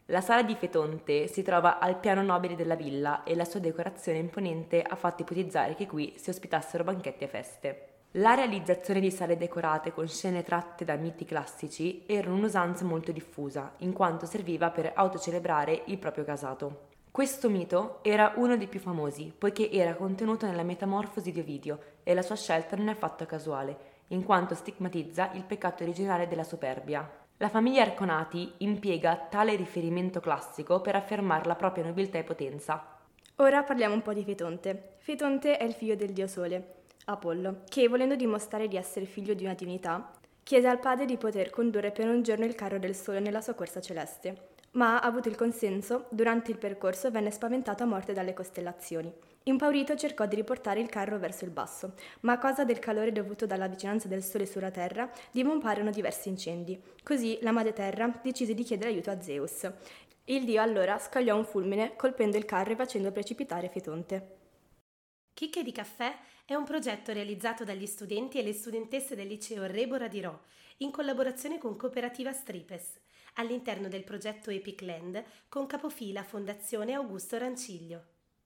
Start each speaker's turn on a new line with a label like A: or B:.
A: La sala di Fetonte si trova al piano nobile della villa e la sua decorazione imponente ha fatto ipotizzare che qui si ospitassero banchetti e feste. La realizzazione di sale decorate con scene tratte da miti classici era un'usanza molto diffusa, in quanto serviva per autocelebrare il proprio casato. Questo mito era uno dei più famosi, poiché era contenuto nella Metamorfosi di Ovidio e la sua scelta non è affatto casuale, in quanto stigmatizza il peccato originale della superbia. La famiglia Arconati impiega tale riferimento classico per affermare la propria nobiltà e potenza.
B: Ora parliamo un po' di Fetonte. Fetonte è il figlio del dio Sole, Apollo, che volendo dimostrare di essere figlio di una divinità, chiese al padre di poter condurre per un giorno il carro del Sole nella sua corsa celeste. Ma, avuto il consenso, durante il percorso venne spaventato a morte dalle costellazioni. Impaurito cercò di riportare il carro verso il basso, ma a causa del calore dovuto dalla vicinanza del Sole sulla Terra, divamparono diversi incendi. Così la madre Terra decise di chiedere aiuto a Zeus. Il dio allora scagliò un fulmine, colpendo il carro e facendo precipitare Fetonte.
C: Chicche di caffè è un progetto realizzato dagli studenti e le studentesse del liceo Rebora di Rho, in collaborazione con Cooperativa Stripes, all'interno del progetto Epic Land, con capofila Fondazione Augusto Ranciglio.